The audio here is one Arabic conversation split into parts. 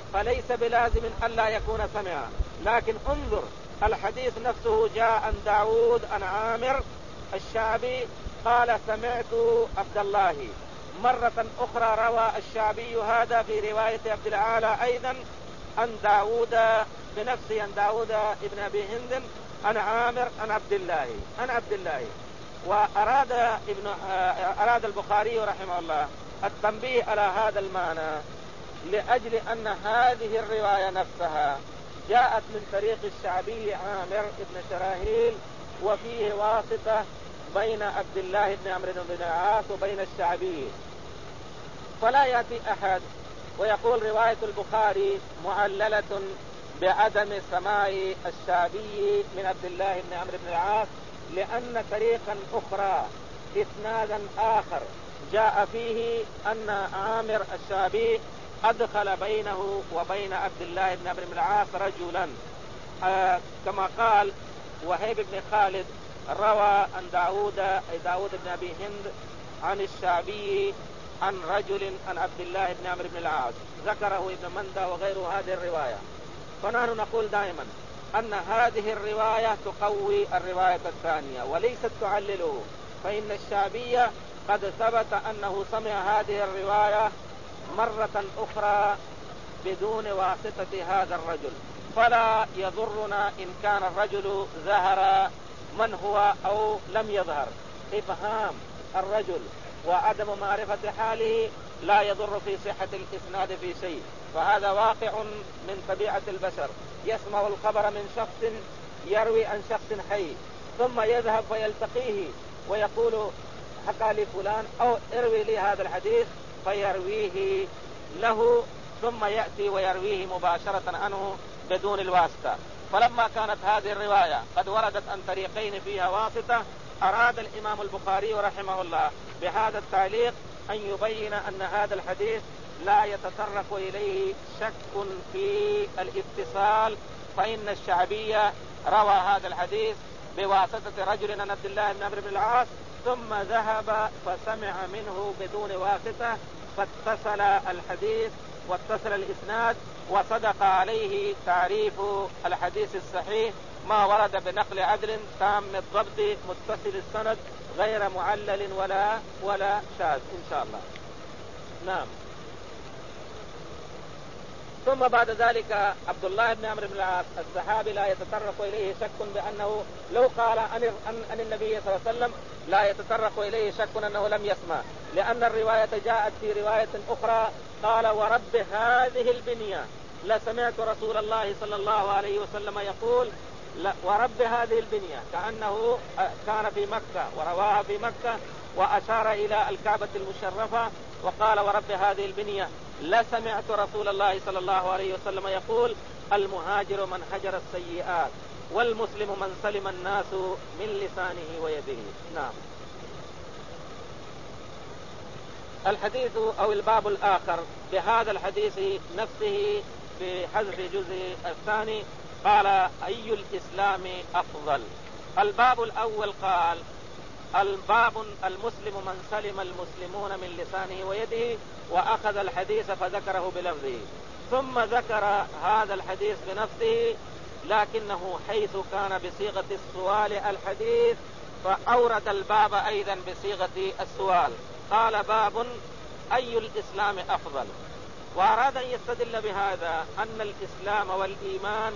فليس بلازم ألا يكون سمع. لكن انظر الحديث نفسه جاء عن داود عن عامر الشعبي قال سمعت عبد الله. مرة أخرى روى الشعبي هذا في رواية عبد الأعلى أيضا عن داود بنفسه، عن داود ابن أبي هند عن عامر عن عبد الله. وأراد البخاري رحمه الله التنبيه على هذا المعنى لأجل أن هذه الرواية نفسها جاءت من طريق الشعبي عامر بن شراهيل، وفيه واسطة بين عبد الله بن عمرو بن العاص وبين الشعبي. فلا يأتي أحد ويقول رواية البخاري معللة بعدم سماع الشعبي من عبد الله بن عمرو بن العاص، لأن طريقا أخرى إسنادا آخر جاء فيه أن عامر الشعبي أدخل بينه وبين عبد الله بن عمرو بن العاص رجلا، كما قال وهيب بن خالد روى عن داود بن أبي هند عن الشعبي عن رجل عن عبد الله بن عمرو بن العاص، ذكره ابن مندى وغيره هذه الرواية. فنحن نقول دائما أن هذه الرواية تقوي الرواية الثانية وليست تعلله، فإن الشعبي قد ثبت أنه سمع هذه الرواية مرة أخرى بدون واسطة هذا الرجل، فلا يضرنا إن كان الرجل ظهر من هو أو لم يظهر. إبهام الرجل وعدم معرفة حاله لا يضر في صحة الإسناد في شيء، فهذا واقع من طبيعة البشر. يسمع الخبر من شخص يروي عن شخص حي، ثم يذهب فيلتقيه ويقول حكى لي فلان أو اروي لي هذا الحديث، فيرويه له ثم يأتي ويرويه مباشرة عنه بدون الواسطة. فلما كانت هذه الرواية قد وردت عن طريقين فيها واسطة، أراد الإمام البخاري رحمه الله بهذا التعليق أن يبين أن هذا الحديث لا يتطرق إليه شك في الاتصال، فإن الشعبي روى هذا الحديث بواسطة رجل عن عبد الله بن عمرو بن العاص، ثم ذهب فسمع منه بدون واسطة، فاتصل الحديث واتصل الإسناد، وصدق عليه تعريف الحديث الصحيح ما ورد بنقل عدل تام الضبط متصل السند غير معلل ولا شاذ إن شاء الله. نعم. ثم بعد ذلك عبد الله بن عمرو بن العاص الصحابي لا يتطرق إليه شك بأنه لو قال عن النبي صلى الله عليه وسلم لا يتطرق إليه شك أنه لم يسمع، لأن الرواية جاءت في رواية أخرى قال ورب هذه البنية لسمعت رسول الله صلى الله عليه وسلم يقول ورب هذه البنية، كأنه كان في مكة ورواها في مكة وأشار إلى الكعبة المشرفة وقال ورب هذه البنية لسمعت رسول الله صلى الله عليه وسلم يقول المهاجر من هجر السيئات والمسلم من سلم الناس من لسانه ويده. نعم. الحديث أو الباب الآخر بهذا الحديث نفسه في حذف جزء الثاني قال أي الإسلام أفضل. الباب الأول قال الباب المسلم من سلم المسلمون من لسانه ويده، وأخذ الحديث فذكره بلفظه، ثم ذكر هذا الحديث بنفسه لكنه حيث كان بصيغة السؤال الحديث فأورد الباب أيضا بصيغة السؤال، قال باب أي الإسلام أفضل، وأراد أن يستدل بهذا أن الإسلام والإيمان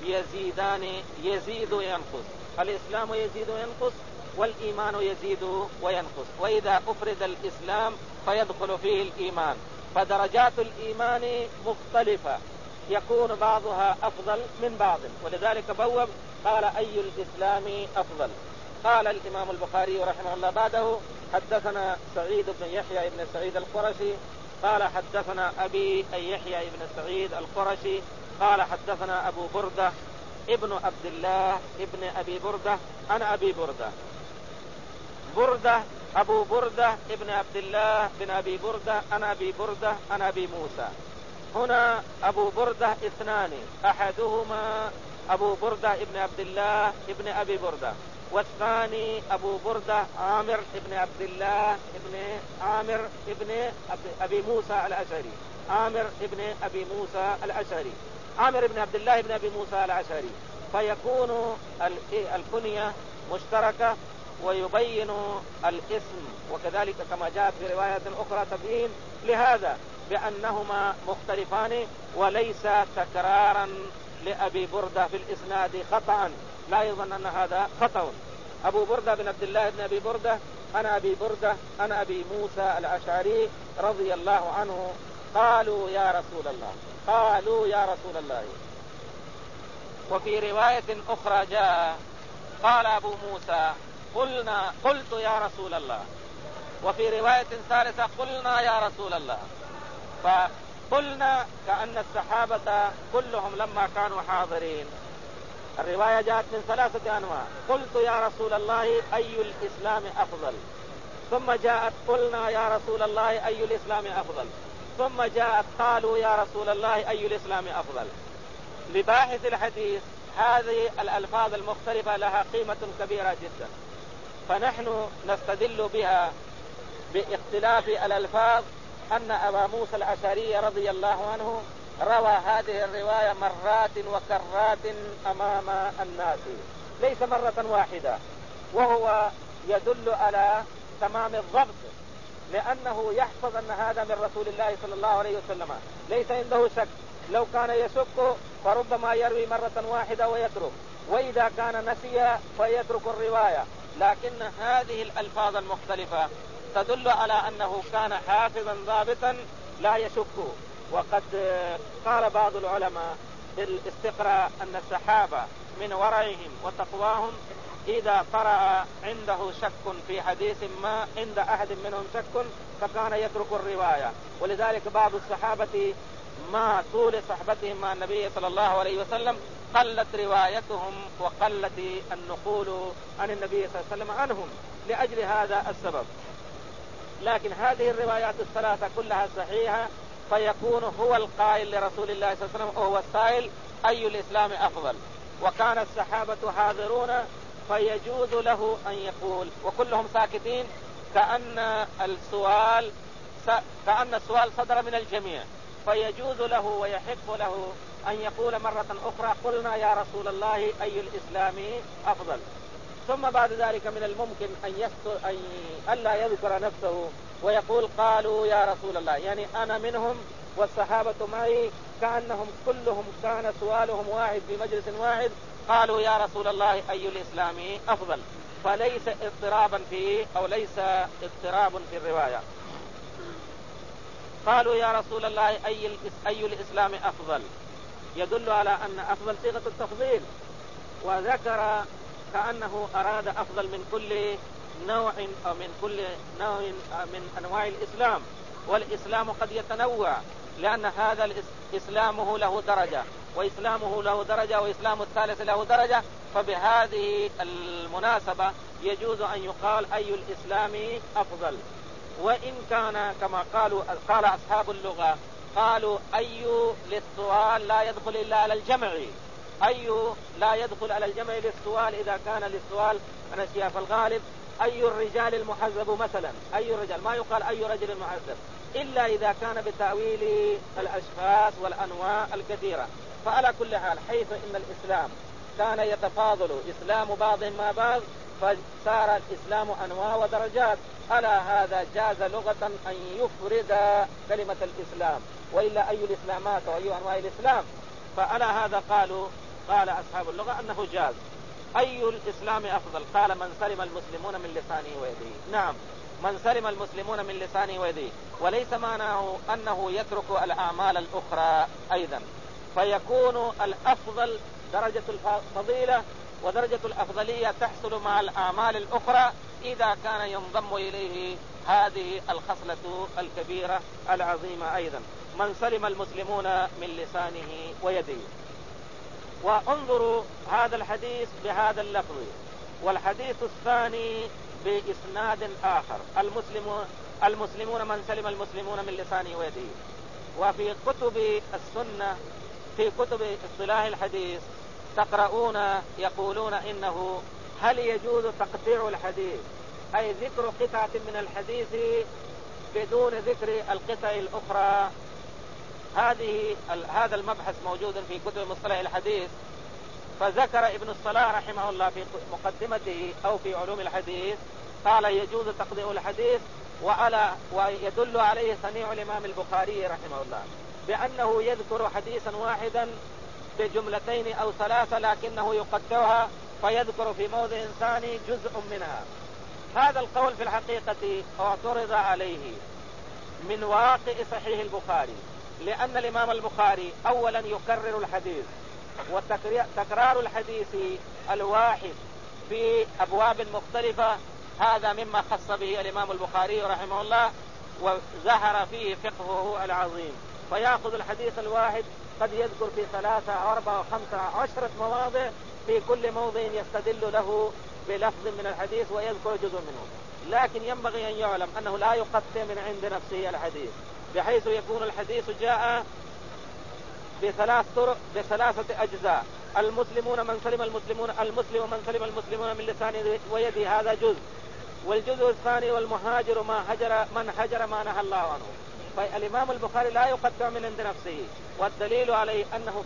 يزيد وينقص، الإسلام يزيد وينقص والإيمان يزيد وينقص، وإذا أفرد الإسلام فيدخل فيه الإيمان، فدرجات الإيمان مختلفة يكون بعضها أفضل من بعض، ولذلك بوب قال أي الإسلام أفضل. قال الإمام البخاري رحمه الله بعده حدثنا سعيد بن يحيى بن سعيد القرشي قال حدثنا أبي أي يحيى بن سعيد القرشي قال حدثنا أبو بردة ابن عبد الله ابن أبي بردة أنا أبي بردة أبو بردة ابن عبد الله بن أبي بردة أنا أبي بردة أنا أبي موسى. هنا أبو بردة اثنان، أحدهما أبو بردة ابن عبد الله ابن أبي بردة، والثاني أبو بردة عامر ابن عبد الله ابن عامر ابن أبي موسى الأشعري. عامر ابن أبي موسى الأشعري، عامر ابن عبد الله ابن أبي موسى الأشعري، فيكون الكنية مشتركة ويبين الاسم، وكذلك كما جاءت في رواية أخرى تبيين لهذا بأنهما مختلفان وليس تكرارا لأبي بردة في الإسناد خطأ، لا يظن أن هذا خطأ. أبو بردة بن عبد الله بن أبي بردة أنا أبي بردة أنا أبي موسى الأشعري رضي الله عنه. قالوا يا رسول الله، قالوا يا رسول الله. وفي رواية أخرى جاء قال أبو موسى قلت يا رسول الله. وفي رواية ثالثة قلنا يا رسول الله. فقلنا كأن الصحابة كلهم لما كانوا حاضرين. الرواية جاءت من 3 أنواع. قلت يا رسول الله أي الإسلام أفضل، ثم جاءت قلنا يا رسول الله أي الإسلام أفضل، ثم جاءت قالوا يا رسول الله أي الإسلام أفضل. لباحث الحديث هذه الألفاظ المختلفة لها قيمة كبيرة جدا، فنحن نستدل بها باختلاف الألفاظ أن أبا موسى الأشعري رضي الله عنه روى هذه الرواية مرات وكرات أمام الناس، ليس مرة واحدة، وهو يدل على تمام الضبط، لأنه يحفظ أن هذا من رسول الله صلى الله عليه وسلم، ليس عنده شك. لو كان يشك فربما يروي مرة واحدة ويترك، وإذا كان نسي فيترك الرواية. لكن هذه الألفاظ المختلفة تدل على أنه كان حافظا ضابطا لا يشك. وقد قال بعض العلماء بالاستقراء أن الصحابة من ورعهم وتقواهم إذا طرأ عنده شك في حديث ما، عند أحد منهم شك، فكان يترك الرواية. ولذلك بعض الصحابة مع طول صحبتهم مع النبي صلى الله عليه وسلم قلت روايتهم وقلت النقول عن النبي صلى الله عليه وسلم عنهم لأجل هذا السبب. لكن هذه الروايات الثلاثة كلها صحيحة، فيكون هو القائل لرسول الله صلى الله عليه وسلم وهو السائل أي الإسلام أفضل، وكان الصحابة حاضرون فيجوز له أن يقول، وكلهم ساكتين كأن السؤال صدر من الجميع، فيجوز له ويحق له أن يقول مرة أخرى قلنا يا رسول الله أي الإسلام أفضل. ثم بعد ذلك من الممكن أن ألا يذكر نفسه ويقول قالوا يا رسول الله، يعني أنا منهم والصحابة معي كأنهم كلهم كان سؤالهم واحد في مجلس واحد، قالوا يا رسول الله أي الإسلام أفضل، فليس اضطرابا فيه أو ليس اضطراب في الرواية. قالوا يا رسول الله أي الإسلام أفضل يدل على أن أفضل صيغة التفضيل، وذكر كأنه أراد أفضل من كل نوع أو من كل نوع من أنواع الإسلام، والإسلام قد يتنوع، لأن هذا إسلامه له درجة وإسلامه له درجة وإسلام الثالث له درجة، فبهذه المناسبة يجوز أن يقال أي الإسلام أفضل. وإن كان كما قال أصحاب اللغة قالوا أي للسؤال لا يدخل إلا على الجمع، أي لا يدخل على الجمع للسؤال إذا كان للسؤال عن أشياء، فالغالب أي الرجال المحذب مثلا، أي الرجال، ما يقال أي رجل محذب إلا إذا كان بتأويل الأشخاص والأنواع الكثيرة. فعلى كل حال حيث إن الإسلام كان يتفاضل إسلام بعضهم مع بعض، فصار الإسلام أنواع ودرجات، على هذا جاز لغة أن يفرد كلمة الإسلام، وإلا أي الإسلامات وأي أنواع الإسلام. فعلى هذا قال أصحاب اللغة أنه جاز. أي الإسلام أفضل؟ قال من سلم المسلمون من لسانه ويده. نعم، من سلم المسلمون من لسانه ويده، وليس معناه أنه يترك الأعمال الأخرى أيضا، فيكون الأفضل درجة الفضيلة، ودرجة الأفضلية تحصل مع الأعمال الأخرى إذا كان ينضم إليه هذه الخصلة الكبيرة العظيمة أيضا، من سلم المسلمون من لسانه ويده. وانظروا هذا الحديث بهذا اللفظ. والحديث الثاني بإسناد آخر، المسلمون من سلم المسلمون من لسانه ويده. وفي كتب السنة في كتب اصطلاح الحديث تقرؤون يقولون إنه هل يجوز تقطيع الحديث، أي ذكر قطعة من الحديث بدون ذكر القطع الأخرى، هذا المبحث موجود في كتب مصطلح الحديث. فذكر ابن الصلاح رحمه الله في مقدمته أو في علوم الحديث قال يجوز تقديم الحديث، ويدل عليه صنيع الإمام البخاري رحمه الله بأنه يذكر حديثا واحدا بجملتين أو ثلاثة لكنه يقطعها فيذكر في موضع ثاني جزء منها. هذا القول في الحقيقة اعترض عليه من واقع صحيح البخاري، لأن الإمام البخاري أولا يكرر الحديث، وتكرار الحديث الواحد في أبواب مختلفة هذا مما خص به الإمام البخاري رحمه الله وظهر فيه فقهه العظيم. فيأخذ الحديث الواحد قد يذكر في 3 أو 4 أو 5 أو 10 مواضع، في كل موضع يستدل له بلفظ من الحديث ويذكر جزء منه. لكن ينبغي أن يعلم أنه لا يقطع من عند نفسه الحديث، بحيث يكون الحديث جاء ب3 طرق ب3 أجزاء. المسلم من سلم المسلمون من لسانه ويده، هذا جزء. والجزء الثاني والمهاجر من هجر ما نهى الله عنه. فالإمام البخاري لا يقطع من عند نفسه، والدليل عليه أنه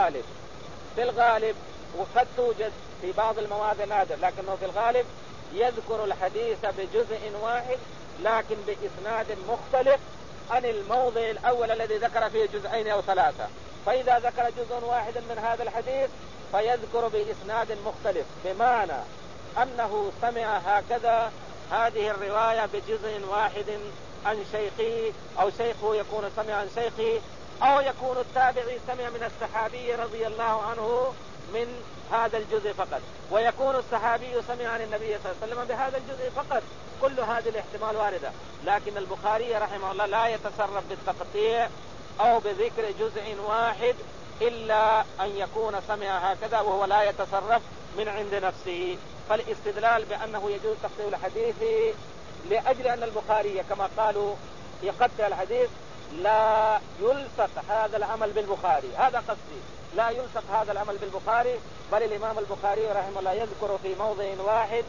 في الغالب وقد توجد في بعض المواضع نادر، لكنه في الغالب يذكر الحديث بجزء واحد لكن بإسناد مختلف عن الموضع الأول الذي ذكر فيه 2 أو 3. فإذا ذكر جزء واحد من هذا الحديث فيذكر بإسناد مختلف، بمعنى أنه سمع هكذا هذه الرواية بجزء واحد عن شيخه، أو شيخه يكون سمع عن شيخه، أو يكون التابعي سمع من الصحابي رضي الله عنه من هذا الجزء فقط، ويكون الصحابي سمع عن النبي صلى الله عليه وسلم بهذا الجزء فقط. كل هذه الاحتمال واردة، لكن البخاري رحمه الله لا يتصرف بالتقطيع أو بذكر جزء واحد إلا أن يكون سمع هكذا وهو لا يتصرف من عند نفسه. فالاستدلال بأنه يجوز تقطيع الحديث لأجل أن البخاري كما قالوا يقطع الحديث لا يلصق هذا العمل بالبخاري، هذا قصدي، لا يلصق هذا العمل بالبخاري، بل الإمام البخاري رحمه الله يذكر في موضع واحد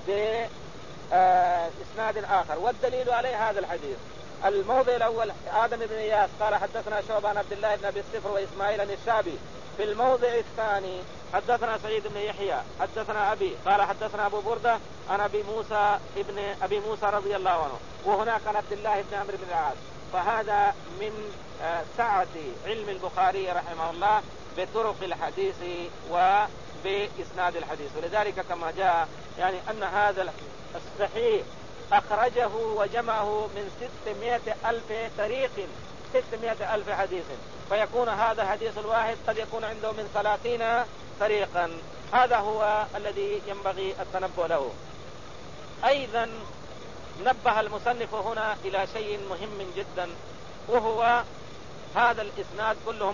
بإسناد آخر. والدليل عليه هذا الحديث. الموضع الأول آدم بن إياس قال حدثنا شعبة عن عبد الله بن أبي الصفر وإسماعيل عن الشعبي. في الموضع الثاني حدثنا سعيد بن يحيى حدثنا أبي قال حدثنا أبو بردة عن أبي موسى رضي الله عنه، وهناك عن عبد الله بن عمرو بن العاص. فهذا من سعة علم البخاري رحمه الله بطرق الحديث وبإسناد الحديث. ولذلك كما جاء يعني أن هذا الصحيح أخرجه وجمعه من 600,000 طريق، 600,000 حديث، فيكون هذا الحديث الواحد قد يكون عنده من 30 طريقا. هذا هو الذي ينبغي التنبه له. أيضا نبه المصنف هنا إلى شيء مهم جدا، وهو هذا الإسناد كلهم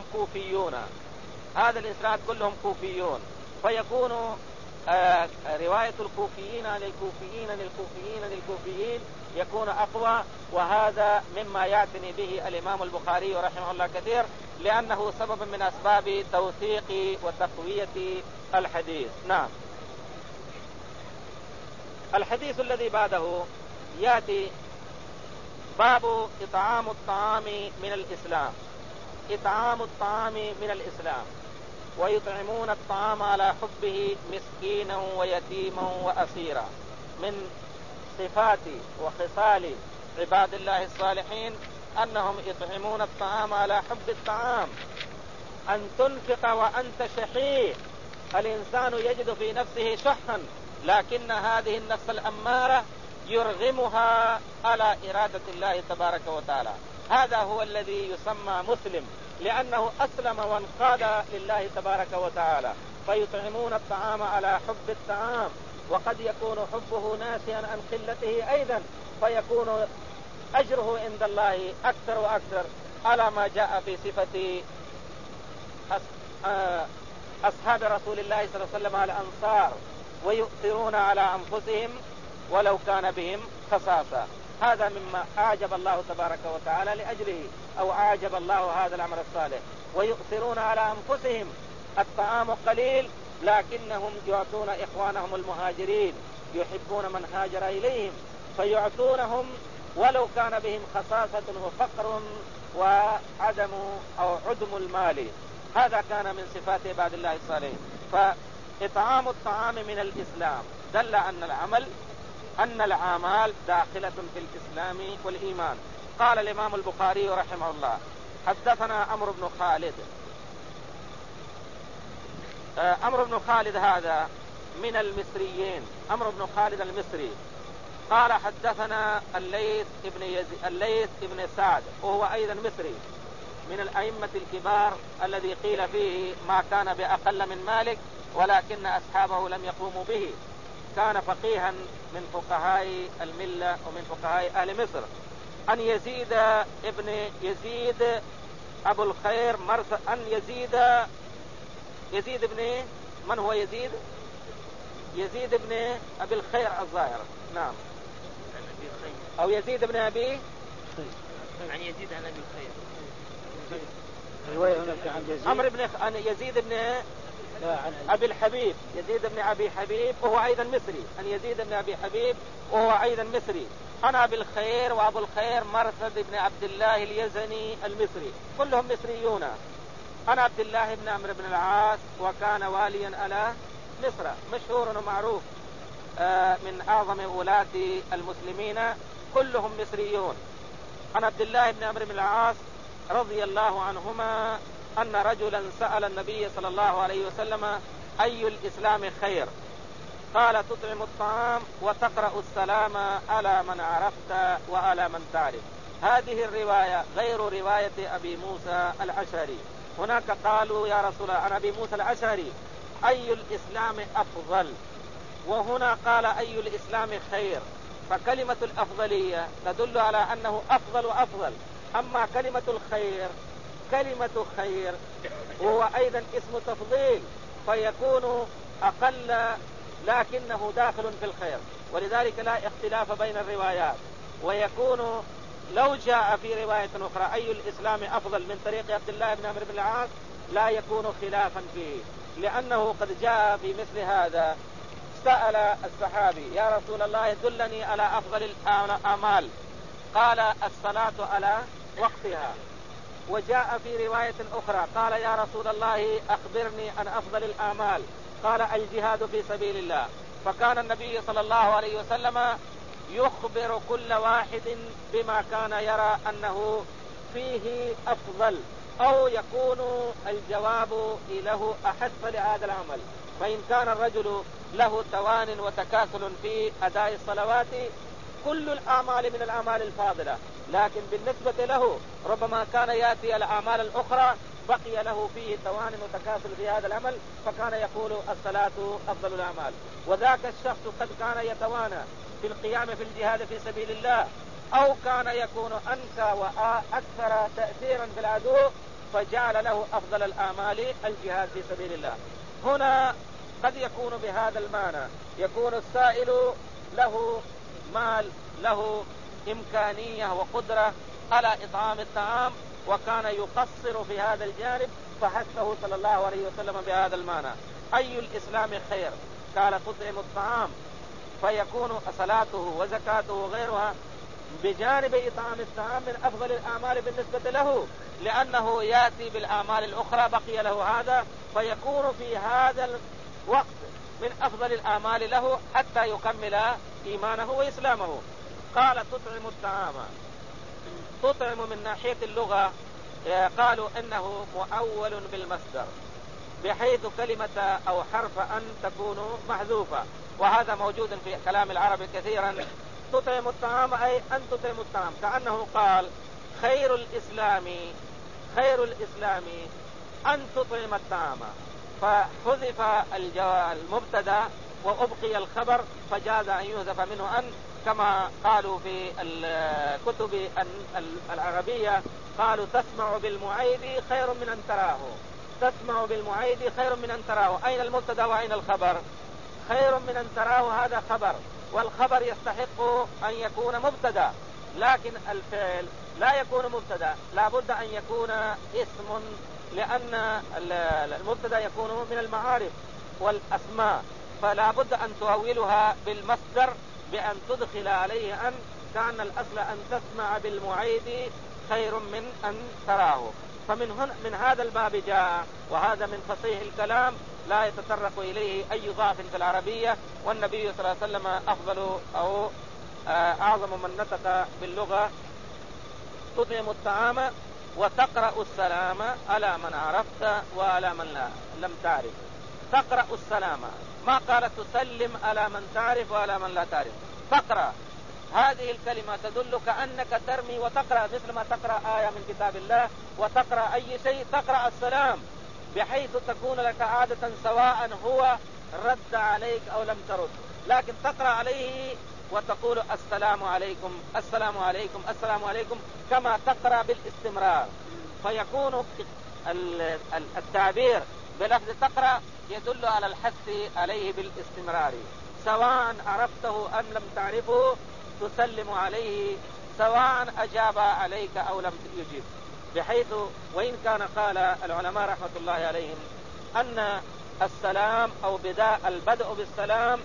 كوفيون، فيكون رواية الكوفيين عن الكوفيين يكون أقوى، وهذا مما يعتني به الإمام البخاري رحمه الله كثير، لأنه سبب من أسباب توثيق وتقوية الحديث. نعم. الحديث الذي بعده يأتي باب إطعام الطعام من الإسلام، ويطعمون الطعام على حبه مسكينا ويتيما وأسيرا. من صفات وخصال عباد الله الصالحين أنهم يطعمون الطعام على حب الطعام. أن تنفق وأنت شحيح، الإنسان يجد في نفسه شحا، لكن هذه النفس الأمارة يرغمها على إرادة الله تبارك وتعالى. هذا هو الذي يسمى مسلم، لأنه أسلم وانقاد لله تبارك وتعالى. فيطعمون الطعام على حب الطعام، وقد يكون حبه ناسيا عن قلته أيضا، فيكون أجره عند الله أكثر وأكثر، على ما جاء في صفة أصحاب رسول الله صلى الله عليه وسلم الأنصار، ويؤثرون على أنفسهم ولو كان بهم خصاصة. هذا مما أعجب الله تبارك وتعالى لأجله، أو أعجب الله هذا العمل الصالح. ويؤثرون على أنفسهم، الطعام قليل لكنهم يعطون إخوانهم المهاجرين، يحبون من هاجر إليهم فيعطونهم ولو كان بهم خصاصة وفقر وعدم أو عدم المال. هذا كان من صفات عباد الله الصالحين. فإطعام الطعام من الإسلام دل أن الأعمال داخلة في الإسلام والإيمان. قال الإمام البخاري رحمه الله: حدثنا عمرو بن خالد. عمرو بن خالد هذا من المصريين، عمرو بن خالد المصري. قال: حدثنا الليث بن سعد، وهو أيضا مصري من الأئمة الكبار الذي قيل فيه ما كان بأقل من مالك ولكن أصحابه لم يقوموا به. كان فقيها من فقهاء الملة ومن فقهاء أهل مصر. أن يزيد أبو الخير أن يزيد بن من هو يزيد بن أبي الخير الظاهر، نعم، أو يزيد بن أبي عن يزيد عن أبي الخير. عمرو بن يزيد بن أبي الحبيب، يزيد بن أبي حبيب وهو أيضا مصري. أن يزيد بن أبي حبيب وهو أيضا مصري. أنا أبي الخير وأبو الخير مرثد بن عبد الله اليزني المصري، كلهم مصريون. أنا عبد الله بن عمرو بن العاص وكان واليا على مصر، مشهور ومعروف من أعظم ولاة المسلمين، كلهم مصريون. أنا عبد الله بن عمرو بن العاص رضي الله عنهما أن رجلا سأل النبي صلى الله عليه وسلم: أي الإسلام خير؟ قال: تطعم الطعام وتقرأ السلام على من عرفت وعلى من تعرف. هذه الرواية غير رواية أبي موسى الأشعري. هناك قالوا: يا رسول الله، عن أبي موسى الأشعري: أي الإسلام أفضل؟ وهنا قال: أي الإسلام خير. فكلمة الأفضلية تدل على أنه أفضل وأفضل. أما كلمة الخير كلمة خير وهو أيضا اسم تفضيل، فيكون أقل لكنه داخل في الخير، ولذلك لا اختلاف بين الروايات. ويكون لو جاء في رواية أخرى: أي الإسلام أفضل من طريق عبد الله بن عمرو بن العاص، لا يكون خلافا فيه، لأنه قد جاء في مثل هذا. سأل الصحابي: يا رسول الله، دلني على أفضل الأعمال. قال: الصلاة على وقتها. وجاء في رواية أخرى قال: يا رسول الله، أخبرني عن أفضل الأعمال. قال: الجهاد في سبيل الله. فكان النبي صلى الله عليه وسلم يخبر كل واحد بما كان يرى أنه فيه أفضل، أو يكون الجواب له أحث لهذا العمل. فإن كان الرجل له توان وتكاسل في أداء الصلوات، كل الأعمال من الأعمال الفاضلة، لكن بالنسبة له ربما كان يأتي الأعمال الأخرى بقي له فيه توان وتكاسل في هذا العمل، فكان يقول: الصلاة أفضل الأعمال. وذاك الشخص قد كان يتوانى في القيام في الجهاد في سبيل الله، أو كان يكون أنكى وأكثر تأثيرا بالعدو، فجعل له أفضل الأعمال الجهاد في سبيل الله. هنا قد يكون بهذا المعنى، يكون السائل له مال، له إمكانية وقدرة على إطعام الطعام، وكان يقصر في هذا الجانب، فحثه صلى الله عليه وسلم بهذا المعنى: أي الإسلام خير؟ قال: تطعم الطعام. فيكون صلاته وزكاته وغيرها بجانب إطعام الطعام من أفضل الأعمال بالنسبة له، لأنه يأتي بالأعمال الأخرى بقي له هذا، فيكون في هذا الوقت من أفضل الأعمال له حتى يكمل إيمانه وإسلامه. قال: تطعم الطعام. تطعم من ناحية اللغة قالوا إنه مؤول بالمصدر، بحيث كلمة أو حرف أن تكون محذوفة، وهذا موجود في كلام العرب كثيرا. تطعم الطعام أي أن تطعم الطعام، كأنه قال: خير الإسلام أن تطعم الطعام، فحذف المبتدا وأبقي الخبر، فجاز أن يحذف منه أن، كما قالوا في الكتب العربية، قالوا: تسمع بالمعيد خير من أن تراه. تسمع بالمعيد خير من أن تراه. أين المبتدا وأين الخبر؟ خير من أن تراه هذا خبر، والخبر يستحق أن يكون مبتدا، لكن الفعل لا يكون مبتدا، لا بد أن يكون اسم، لأن المبتدا يكون من المعارف والأسماء، فلا بد أن تؤولها بالمصدر بأن تدخل عليه أن، كان الأصل أن تسمع بالمعيد خير من أن تراه. من هذا الباب جاء، وهذا من فصيح الكلام لا يتطرق إليه أي ضعف في العربية، والنبي صلى الله عليه وسلم أفضل أو أعظم من نطق باللغة. تطعم الطعام وتقرأ السلام على من عرفت وعلى من لم تعرف. تقرأ السلام، ما قال تسلم على من تعرف وعلى من لا تعرف. تقرأ، هذه الكلمة تدلك أنك ترمي وتقرأ، مثل ما تقرأ آية من كتاب الله وتقرأ أي شيء، تقرأ السلام بحيث تكون لك عادة سواء هو رد عليك أو لم ترد، لكن تقرأ عليه وتقول السلام عليكم السلام عليكم السلام عليكم كما تقرأ بالاستمرار. فيكون التعبير بلفظ تقرأ يدل على الحث عليه بالاستمرار، سواء عرفته أم لم تعرفه تسلم عليه، سواء أجاب عليك أو لم يجب. بحيث وإن كان قال العلماء رحمة الله عليهم أن السلام أو البدء بالسلام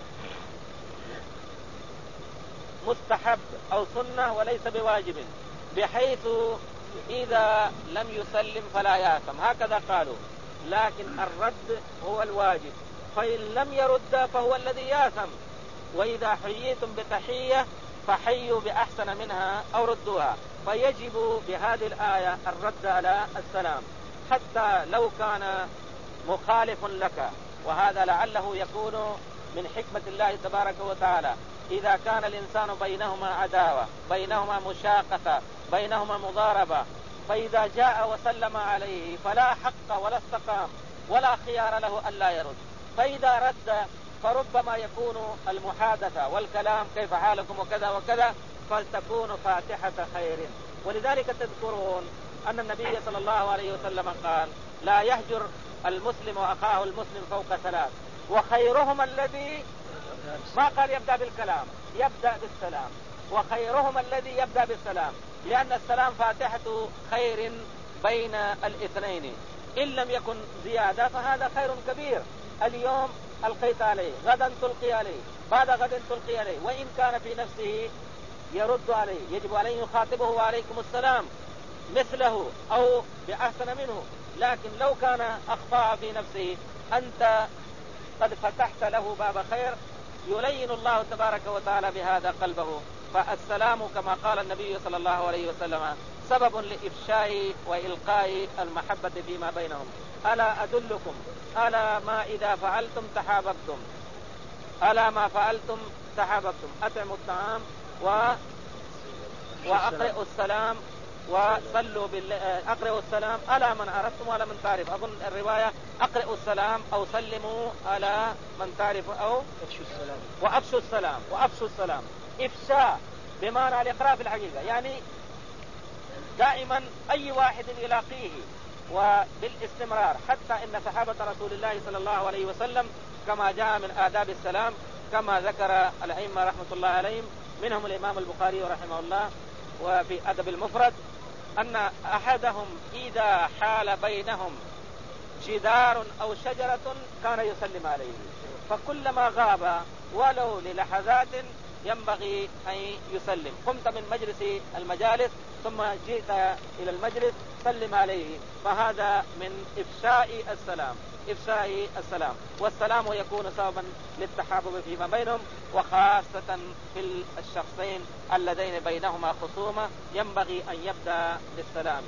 مستحب أو سنة وليس بواجب، بحيث إذا لم يسلم فلا يأثم، هكذا قالوا، لكن الرد هو الواجب، فإن لم يرد فهو الذي يأثم. وإذا حييتم بتحية فحيوا بأحسن منها أو ردوها، فيجب بهذه الآية الرد على السلام حتى لو كان مخالف لك، وهذا لعله يكون من حكمة الله تبارك وتعالى. إذا كان الإنسان بينهما عداوة، بينهما مشاقة، بينهما مضاربة، فإذا جاء وسلم عليه فلا حق ولا استقام ولا خيار له ألا يرد. فإذا رد فربما يكون المحادثة والكلام كيف حالكم وكذا وكذا، فلتكون فاتحة خير. ولذلك تذكرون أن النبي صلى الله عليه وسلم قال لا يهجر المسلم أخاه المسلم فوق ثلاث، وخيرهم الذي ما قال يبدأ بالكلام، يبدأ بالسلام، وخيرهم الذي يبدأ بالسلام، لأن السلام فاتحة خير بين الاثنين، إن لم يكن زيادة فهذا خير كبير. اليوم ألقيت عليه، غدا تلقي عليه، بعد غد تلقي عليه، وإن كان في نفسه يرد عليه، يجب عليه يخاطبه وعليكم السلام مثله أو بأحسن منه. لكن لو كان أخطأ في نفسه أنت قد فتحت له باب خير، يلين الله تبارك وتعالى بهذا قلبه. فالسلام كما قال النبي صلى الله عليه وسلم سبب لإفشاء وإلقاء المحبة فيما بينهم. ألا أدلكم ألا ما إذا فعلتم تحاببتم، ألا ما فعلتم تحاببتم، أطعموا الطعام وأقرئوا السلام وصلوا أقرئوا السلام على من عرفتم وعلى من تعرف. أظن الرواية أقرئوا السلام أو سلموا على من تعرف أو وأفشوا السلام وأفشوا السلام. إفشاء بمعنى الإقراء في الحقيقة، يعني دائما أي واحد يلاقيه وبالاستمرار، حتى إن صحابة رسول الله صلى الله عليه وسلم كما جاء من آداب السلام كما ذكر الأئمة رحمة الله عليهم، منهم الإمام البخاري رحمه الله وفي أدب المفرد، أن أحدهم إذا حال بينهم جدار أو شجرة كان يسلم عليه، فكلما غاب ولو للحظات ينبغي أن يسلم. قمت من مجلس المجالس ثم جئت إلى المجلس سلم عليه، فهذا من إفشاء السلام، إفشاء السلام. والسلام يكون سببا للتحابب فيما بينهم، وخاصة في الشخصين اللذين بينهما خصومة ينبغي أن يبدأ بالسلام.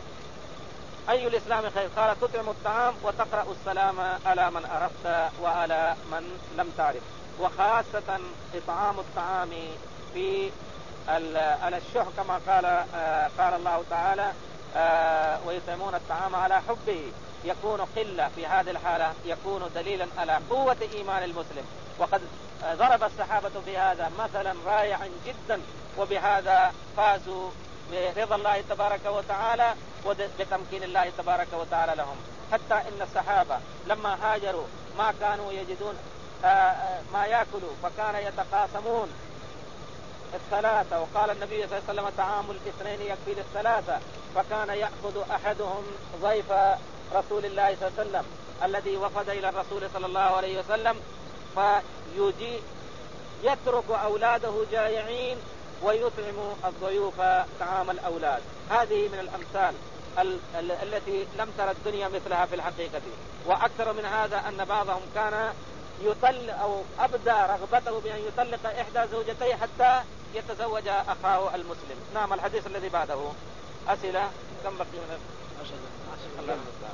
أي الإسلام خير؟ قال تطعم الطعام وتقرأ السلام على من عرفت وعلى من لم تعرف. وخاصة إطعام الطعام في على الشح كما قال الله تعالى ويطعمون الطعام على حبه، يكون قلة في هذه الحالة يكون دليلا على قوة إيمان المسلم. وقد ضرب الصحابة في هذا مثلا رائعا جدا، وبهذا فازوا برضا الله تبارك وتعالى وبتمكين الله تبارك وتعالى لهم. حتى إن الصحابة لما هاجروا ما كانوا يجدون ما يأكلوا، فكان يتقاسمون الثلاثة، وقال النبي صلى الله عليه وسلم طعام الاثنين يكفي للثلاثة، فكان يأخذ أحدهم ضيف رسول الله صلى الله عليه وسلم الذي وفد إلى الرسول صلى الله عليه وسلم، فيجي يترك أولاده جائعين ويطعم الضيوف طعام الأولاد. هذه من الأمثال التي لم ترى الدنيا مثلها في الحقيقة. وأكثر من هذا أن بعضهم كان يطلق أو أبدى رغبته بأن يطلق إحدى زوجتيه حتى يتزوج أخاه المسلم. نعم. الحديث الذي بعده أسئلة. كم بقي من الله المستعان.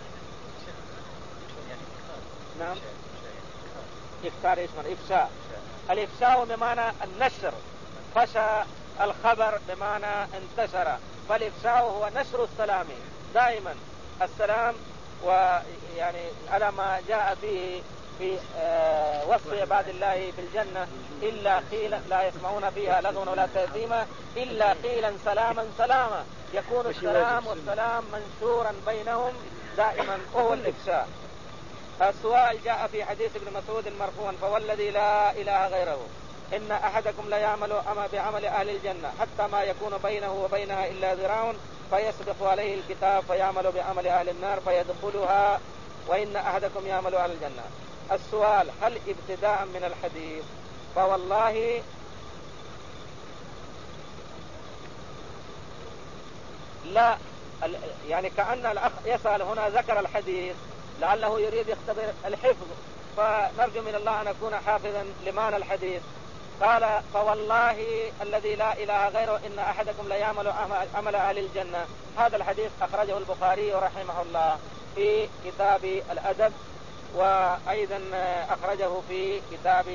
نعم. إفشاء إيش معنى إفشاء؟ الإفشاء بمعنى النشر، فشى الخبر بمعنى انتشر، فالإفشاء هو نشر السلام دائما. السلام ويعني على ما جاء به في وصف عباد الله في الجنة، إلا قيلا لا يسمعون فيها لغوا ولا تأثيما إلا قيلا سلاما سلاما. يكون السلام والسلام منشورا بينهم دائما، وهو الإفشاء. السؤال جاء في حديث ابن مسعود المرفوع: فوالذي لا إله غيره إن أحدكم لا يعمل بعمل أهل الجنة حتى ما يكون بينه وبينها إلا ذراع فيسبق عليه الكتاب فيعمل بعمل أهل النار فيدخلها وإن أحدكم يعمل أهل الجنة. السؤال: هل ابتداء من الحديث؟ فوالله لا، يعني كأن الأخ يسأل هنا ذكر الحديث لعله يريد يختبر الحفظ، فنرجو من الله أن أكون حافظا لمعنى الحديث. قال: فوالله الذي لا إله غيره إن أحدكم لا يعمل عمل أهل الجنة. هذا الحديث أخرجه البخاري رحمه الله في كتاب الأدب، وأيضا أخرجه في كتاب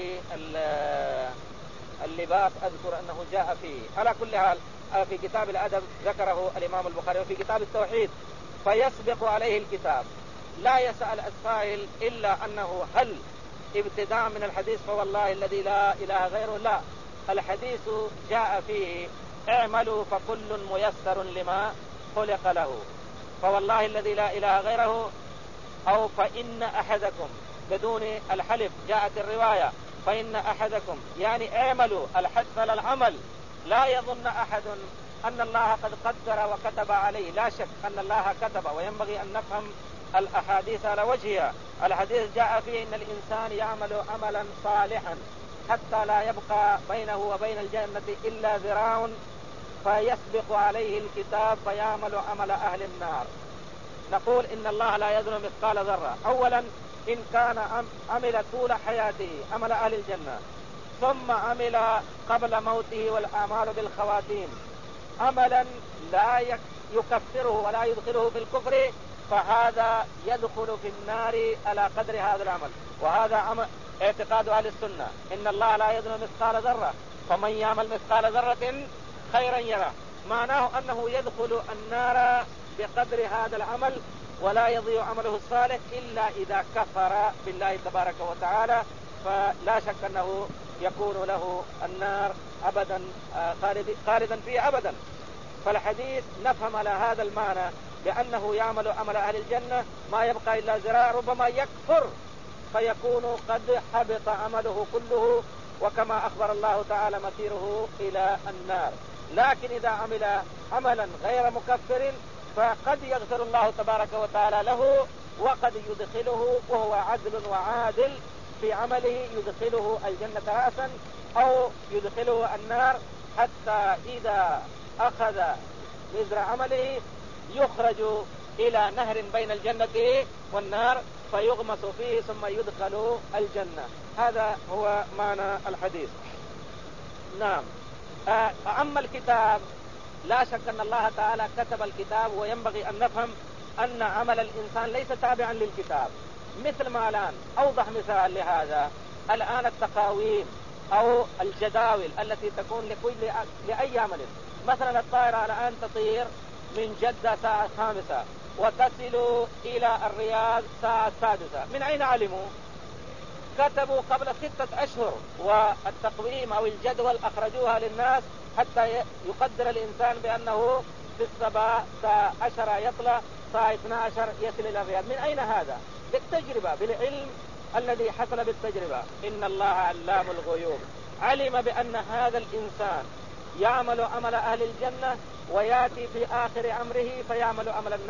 اللباس، أذكر أنه جاء فيه. على كل حال في كتاب الأدب ذكره الإمام البخاري، وفي كتاب التوحيد فيسبق عليه الكتاب. لا يسأل السائل إلا أنه هل ابتداء من الحديث فوالله الذي لا إله غيره؟ لا، الحديث جاء فيه: اعملوا فكل ميسر لما خلق له. فوالله الذي لا إله غيره، أو فإن أحدكم، بدون الحلف جاءت الرواية فإن أحدكم، يعني اعملوا الحث على العمل. لا يظن أحد أن الله قد قدر وكتب عليه، لا شك أن الله كتب، وينبغي أن نفهم الأحاديث على وجهها. الحديث جاء فيه إن الإنسان يعمل عملا صالحا حتى لا يبقى بينه وبين الجنة إلا ذراع فيسبق عليه الكتاب فيعمل عمل أهل النار. نقول إن الله لا يظلم مثقال ذرة. أولا إن كان عمل طول حياته عمل أهل الجنة، ثم عمل قبل موته والأعمال بالخواتيم عملا لا يكفره ولا يدخله في الكفر، فهذا يدخل في النار على قدر هذا العمل. وهذا اعتقاد أهل السنة: إن الله لا يظلم مثقال ذرة، فمن يعمل مثقال ذرة خيرا يره. معناه أنه يدخل النار بقدر هذا العمل ولا يضيع عمله الصالح إلا إذا كفر بالله تبارك وتعالى، فلا شك أنه يكون له النار أبدا خالدا فيه أبدا. فالحديث نفهم على هذا المعنى بأنه يعمل عمل أهل الجنة ما يبقى إلا ذراع، ربما يكفر فيكون قد حبط عمله كله، وكما أخبر الله تعالى مسيره إلى النار. لكن إذا عمل عملا غير مكفر فقد يغفر الله تبارك وتعالى له، وقد يدخله وهو عدل وعادل في عمله، يدخله الجنة رأسا أو يدخله النار، حتى إذا أخذ وزر عمله يخرج إلى نهر بين الجنة والنار فيغمس فيه ثم يدخل الجنة. هذا هو معنى الحديث. نعم. أما الكتاب، لا شك أن الله تعالى كتب الكتاب، وينبغي أن نفهم أن عمل الإنسان ليس تابعا للكتاب. مثل ما الآن أوضح مثال لهذا الآن التقاويم أو الجداول التي تكون لأي عمل. مثلا الطائرة الآن تطير من جدة الساعة 5 وتصل إلى الرياض الساعة 6. من أين علموا؟ كتبوا قبل 6 أشهر، والتقويم أو الجدول أخرجوها للناس حتى يقدر الإنسان بأنه في الصباح الساعة 10 يطلع، الساعة 12 يصل إلى الرياض. من أين هذا؟ بالتجربة، بالعلم الذي حصل بالتجربة. إن الله علام الغيوب، علم بأن هذا الإنسان يعمل عمل أهل الجنة ويأتي في آخر أمره فيعمل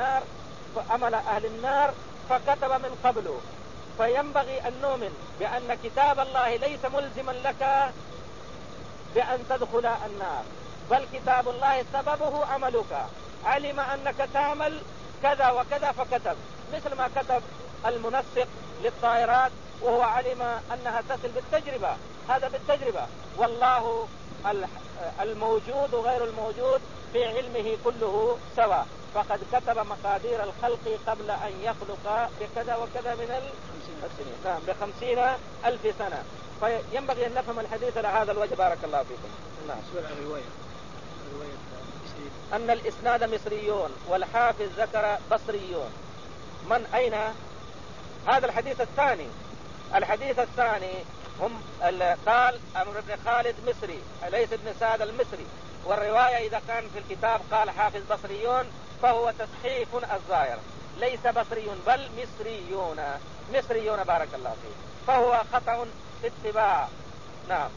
عمل أهل النار، فكتب من قبله. فينبغي أن نؤمن بأن كتاب الله ليس ملزما لك بأن تدخل النار، بل كتاب الله سببه عملك، علم أنك تعمل كذا وكذا فكتب، مثل ما كتب المنسق للطائرات وهو علم أنها تصل بالتجربة، هذا بالتجربة. والله الموجود وغير الموجود في علمه كله سواء، فقد كتب مقادير الخلق قبل أن يخلق بكذا وكذا من السنين، نعم ب50,000 سنة. فينبغي أن نفهم الحديث على هذا الوجه. بارك الله فيكم. نعم. الرواية أن الإسناد مصريون والحافظ ذكر بصريون. من أين هذا الحديث الثاني؟ الحديث الثاني هم قال عمرو بن خالد مصري، ليس ابن سعد المصري، والرواية إذا كان في الكتاب قال حافظ بصريون فهو تصحيف الظاهر، ليس بصريون بل مصريون. مصريون بارك الله فيه، فهو خطأ في اتباع. نعم.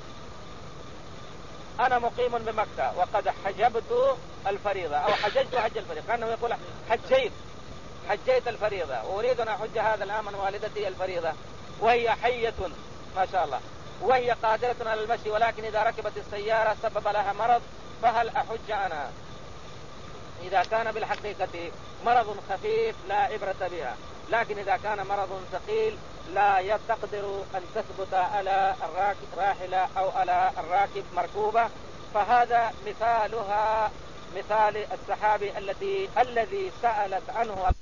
أنا مقيم بمكة وقد حجبت الفريضة أو حججت حج الفريضة، كأنه يقول حجيت الفريضة وأريد أن أحج هذا العام عن والدتي الفريضة وهي حية ما شاء الله وهي قادرة على المشي، ولكن إذا ركبت السيارة سبب لها مرض، فهل أحج عنها؟ إذا كان بالحقيقة مرض خفيف لا عبرة بها، لكن إذا كان مرض ثقيل لا تقدر أن تثبت على راحلة أو على الراكب مركوبة، فهذا مثالها مثال السحابي الذي سألت عنه